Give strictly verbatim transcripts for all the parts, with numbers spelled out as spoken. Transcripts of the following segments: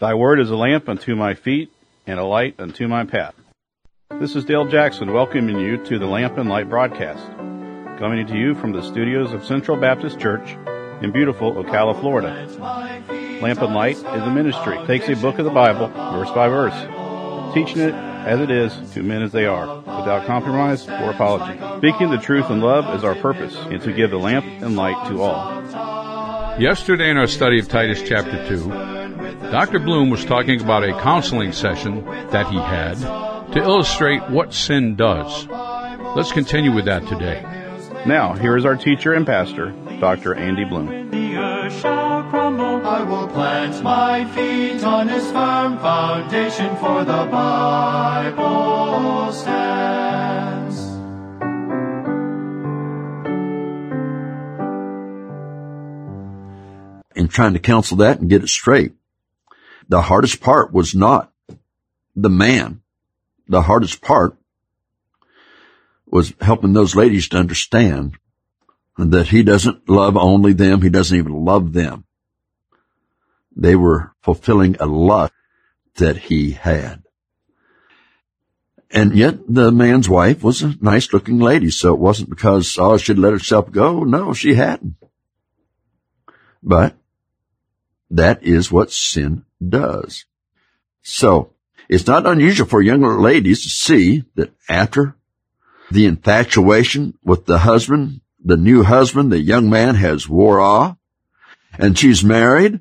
Thy word is a lamp unto my feet and a light unto my path. This is Dale Jackson welcoming you to the Lamp and Light broadcast, coming to you from the studios of Central Baptist Church in beautiful Ocala, Florida. Lamp and Light is a ministry. It takes a book of the Bible, verse by verse, teaching it as it is to men as they are, without compromise or apology. Speaking the truth in love is our purpose, and to give the lamp and light to all. Yesterday in our study of Titus chapter two, Doctor Bloom was talking about a counseling session that he had to illustrate what sin does. Let's continue with that today. Now, here is our teacher and pastor, Doctor Andy Bloom. When the earth shall crumble, I will plant my feet on his firm foundation, for the Bible stands. In trying to counsel that and get it straight, the hardest part was not the man. The hardest part was helping those ladies to understand that he doesn't love only them. He doesn't even love them. They were fulfilling a lust that he had. And yet the man's wife was a nice looking lady. So it wasn't because, oh, she'd let herself go. No, she hadn't. But that is what sin does. So it's not unusual for younger ladies to see that after the infatuation with the husband, the new husband, the young man has wore off, and she's married,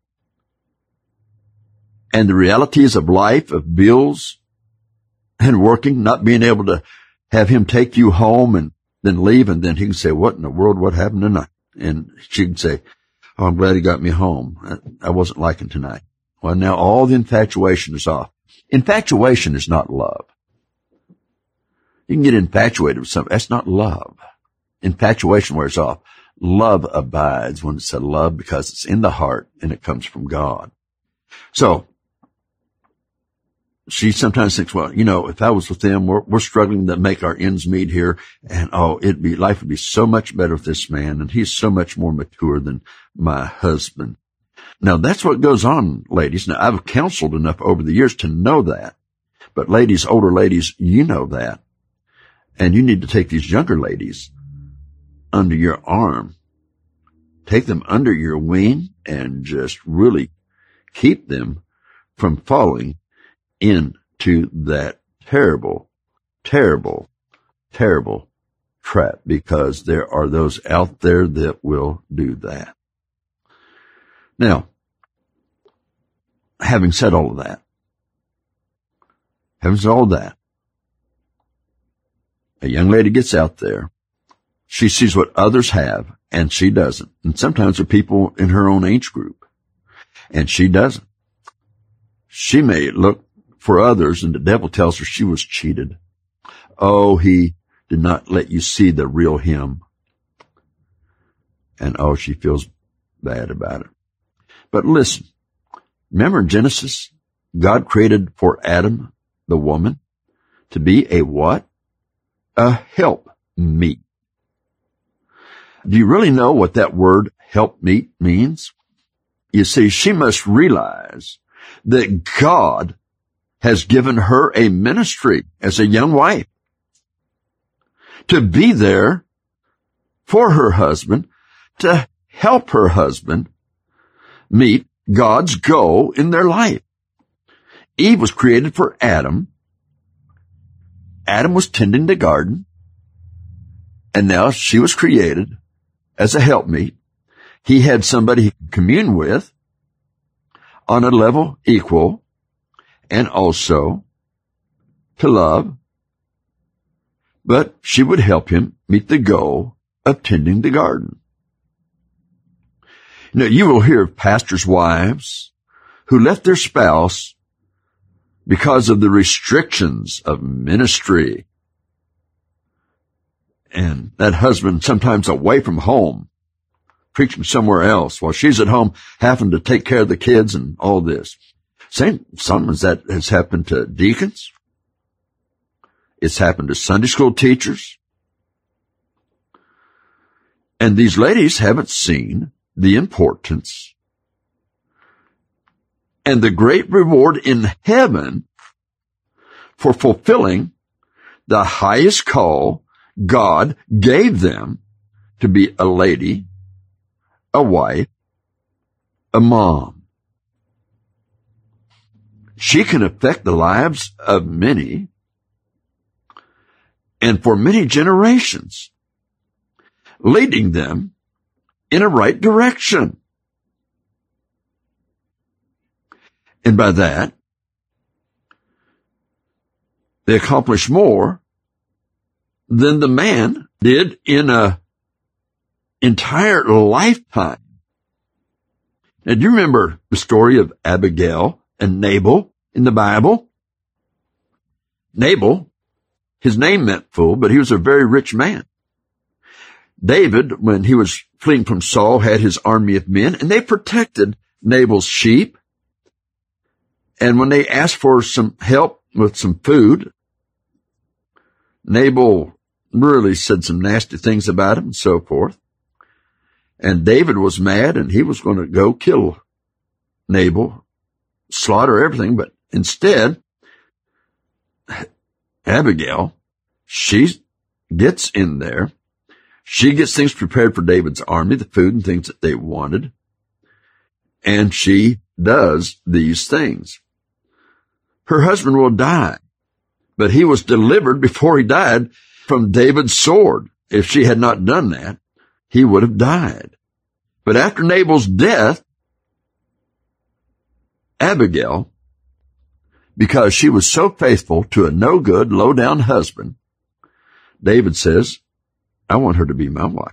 and the realities of life, of bills and working, not being able to have him take you home and then leave, and then he can say, what in the world, what happened tonight? And she can say, oh, I'm glad he got me home. I wasn't liking tonight. Well, now all the infatuation is off. Infatuation is not love. You can get infatuated with something. That's not love. Infatuation wears off. Love abides when it's a love because it's in the heart and it comes from God. So she sometimes thinks, well, you know, if I was with them, we're, we're struggling to make our ends meet here. And oh, it'd be, life would be so much better with this man. And he's so much more mature than my husband. Now that's what goes on, ladies. Now I've counseled enough over the years to know that. But ladies, older ladies, you know that. And you need to take these younger ladies under your arm. Take them under your wing and just really keep them from falling into that terrible, terrible, terrible trap, because there are those out there that will do that. Now, having said all of that, having said all of that, a young lady gets out there, she sees what others have, and she doesn't. And sometimes there are people in her own age group, and she doesn't. She may look for others, and the devil tells her she was cheated. Oh, he did not let you see the real him. And oh, she feels bad about it. But listen, remember in Genesis, God created for Adam, the woman, to be a what? A helpmeet. Do you really know what that word helpmeet means? You see, she must realize that God has given her a ministry as a young wife to be there for her husband, to help her husband meet God's goal in their life. Eve was created for Adam. Adam was tending the garden, and now she was created as a helpmeet. He had somebody he could commune with on a level equal, and also to love, but she would help him meet the goal of tending the garden. Now, you will hear of pastors' wives who left their spouse because of the restrictions of ministry. And that husband sometimes away from home, preaching somewhere else, while she's at home having to take care of the kids and all this. Same, sometimes that has happened to deacons. It's happened to Sunday school teachers. And these ladies haven't seen the importance and the great reward in heaven for fulfilling the highest call God gave them to be a lady, a wife, a mom. She can affect the lives of many and for many generations, leading them in a right direction. And by that, they accomplish more than the man did in a entire lifetime. Now, do you remember the story of Abigail and Nabal in the Bible? Nabal, his name meant fool, but he was a very rich man. David, when he was fleeing from Saul, had his army of men, and they protected Nabal's sheep. And when they asked for some help with some food, Nabal really said some nasty things about him and so forth. And David was mad, and he was going to go kill Nabal, slaughter everything. But instead, Abigail, she gets in there. She gets things prepared for David's army, the food and things that they wanted. And she does these things. Her husband will die, but he was delivered before he died from David's sword. If she had not done that, he would have died. But after Nabal's death, Abigail, because she was so faithful to a no-good, low-down husband, David says, I want her to be my wife.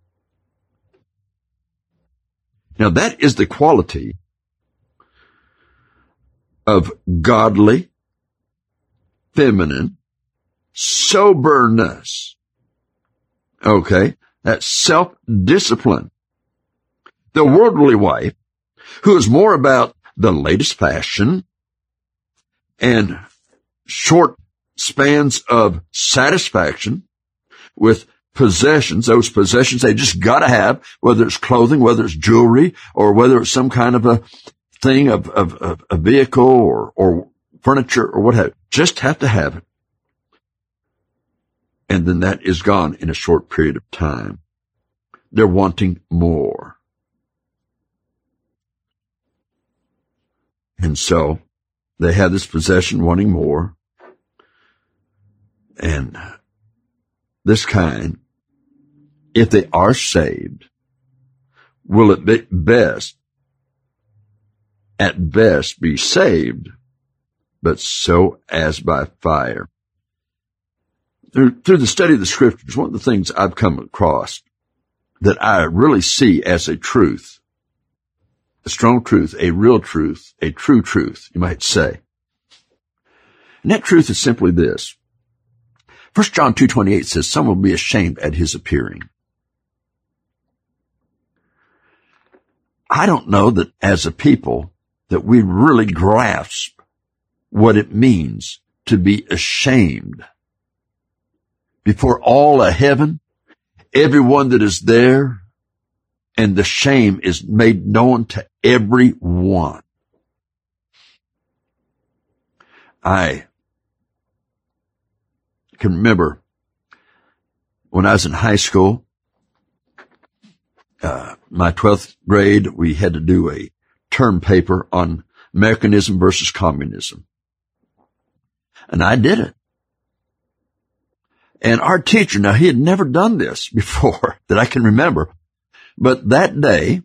Now that is the quality of godly, feminine, soberness. Okay, that's self-discipline. The worldly wife, who is more about the latest fashion and short spans of satisfaction with possessions, those possessions they just gotta have, whether it's clothing, whether it's jewelry, or whether it's some kind of a thing of, of, of a vehicle or, or furniture or what have you. Just have to have it. And then that is gone in a short period of time. They're wanting more. And so they have this possession wanting more. And this kind, if they are saved, will at be best, at best be saved, but so as by fire. Through, through the study of the scriptures, one of the things I've come across that I really see as a truth, a strong truth, a real truth, a true truth, you might say. And that truth is simply this. First John two twenty-eight says, some will be ashamed at his appearing. I don't know that as a people that we really grasp what it means to be ashamed before all of heaven, everyone that is there, and the shame is made known to everyone. I can remember when I was in high school, uh, my twelfth grade, we had to do a term paper on Americanism versus communism. And I did it. And our teacher, now he had never done this before that I can remember, but that day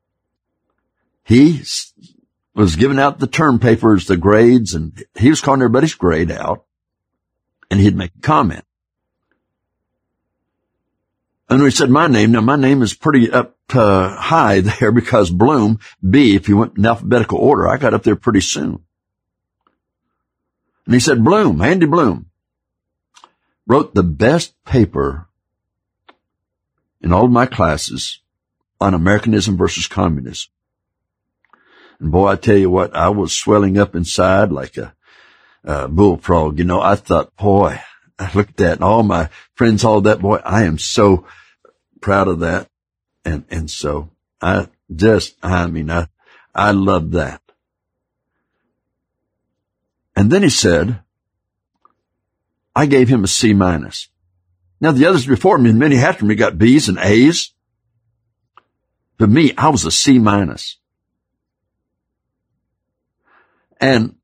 he was giving out the term papers, the grades, and he was calling everybody's grade out, and he'd make a comment. And when he said my name, now my name is pretty up uh, high there because Bloom, B, if you went in alphabetical order, I got up there pretty soon. And he said, Bloom, Andy Bloom, wrote the best paper in all of my classes on Americanism versus communism. And boy, I tell you what, I was swelling up inside like a, a bullfrog. You know, I thought, boy, I looked at that and all my friends, all that, boy, I am so proud of that. And, and so I just, I mean, I, I love that. And then he said, I gave him a C minus. Now the others before me and many after me got B's and A's. But me, I was a C minus. And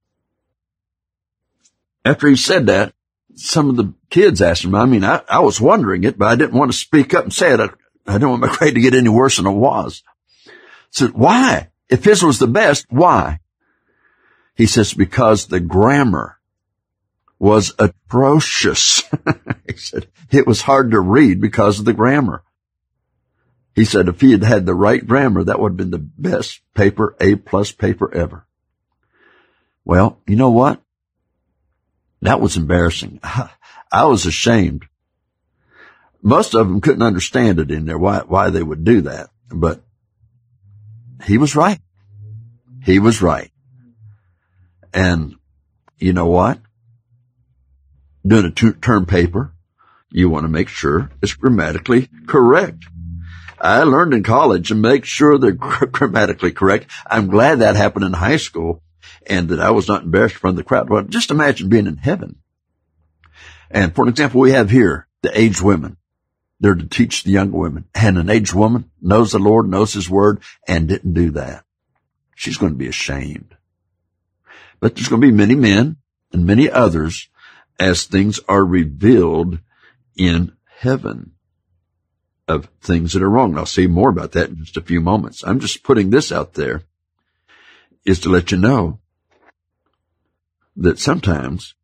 after he said that, some of the kids asked him, I mean, I, I was wondering it, but I didn't want to speak up and say it. I, I didn't want my grade to get any worse than it was. I said, why? If his was the best, why? He says, because the grammar was atrocious. He said, it was hard to read because of the grammar. He said, if he had had the right grammar, that would have been the best paper, A-plus paper ever. Well, you know what? That was embarrassing. I was ashamed. Most of them couldn't understand it in there, why, why they would do that. But he was right. He was right. And you know what? Doing a term paper, you want to make sure it's grammatically correct. I learned in college to make sure they're grammatically correct. I'm glad that happened in high school and that I was not embarrassed in front of the crowd. Well, just imagine being in heaven. And for an example, we have here the aged women. They're to teach the younger women. And an aged woman knows the Lord, knows his word, and didn't do that. She's going to be ashamed. But there's going to be many men and many others as things are revealed in heaven of things that are wrong. And I'll say more about that in just a few moments. I'm just putting this out there is to let you know that sometimes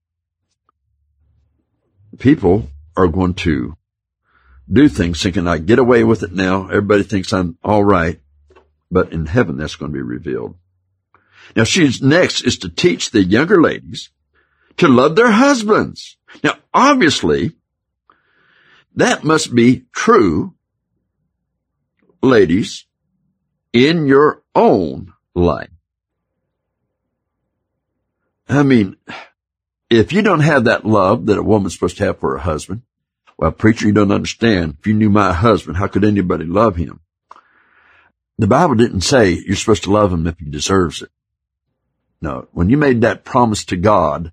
people are going to do things thinking, I get away with it now. Everybody thinks I'm all right. But in heaven, that's going to be revealed. Now, she's next is to teach the younger ladies to love their husbands. Now, obviously, that must be true, ladies, in your own life. I mean, if you don't have that love that a woman's supposed to have for her husband, well, preacher, you don't understand. If you knew my husband, how could anybody love him? The Bible didn't say you're supposed to love him if he deserves it. No, when you made that promise to God,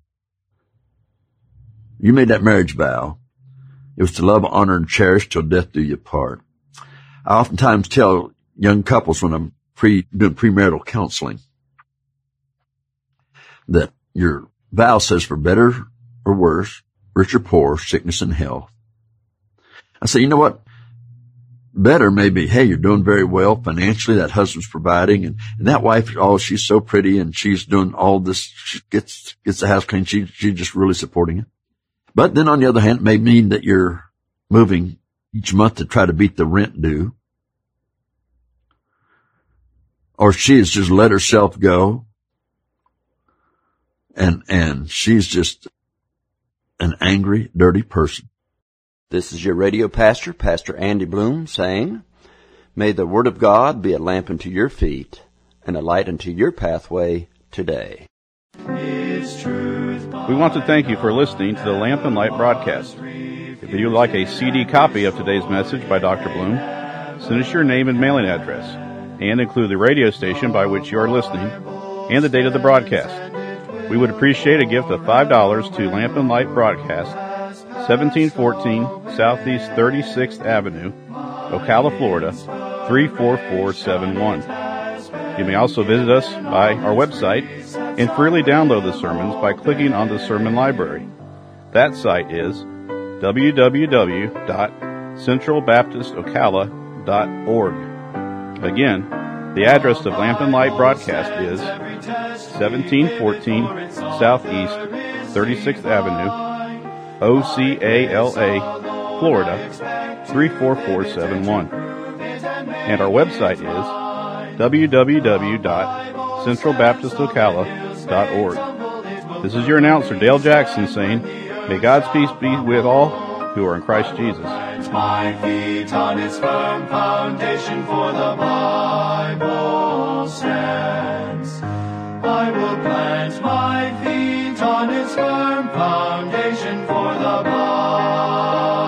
you made that marriage vow, it was to love, honor, and cherish till death do you part. I oftentimes tell young couples when I'm pre, doing premarital counseling that your vow says for better or worse, rich or poor, sickness and health. I say, you know what? Better may be, hey, you're doing very well financially. That husband's providing, and, and that wife, oh, she's so pretty, and she's doing all this. She gets gets the house clean. She she's just really supporting it. But then, on the other hand, it may mean that you're moving each month to try to beat the rent due, or she has just let herself go, and and she's just an angry, dirty person. This is your radio pastor, Pastor Andy Bloom, saying, may the Word of God be a lamp unto your feet and a light unto your pathway today. We want to thank you for listening to the Lamp and Light broadcast. If you would like a C D copy of today's message by Doctor Bloom, send us your name and mailing address, and include the radio station by which you are listening and the date of the broadcast. We would appreciate a gift of five dollars to Lamp and Light Broadcast, seventeen fourteen Southeast thirty-sixth Avenue, Ocala, Florida, three four four seven one. You may also visit us by our website and freely download the sermons by clicking on the sermon library. That site is w w w dot central baptist ocala dot org. Again, the address of Lamp and Light Broadcast is seventeen fourteen Southeast thirty-sixth Avenue, O C A L A, Florida, three four four seven one. And our website is w w w dot central baptist ocala dot org. This is your announcer, Dale Jackson, saying, may God's peace be with all who are in Christ Jesus. My feet on its firm foundation, for the Bible stands. I will plant my feet on its firm foundation, for the Bible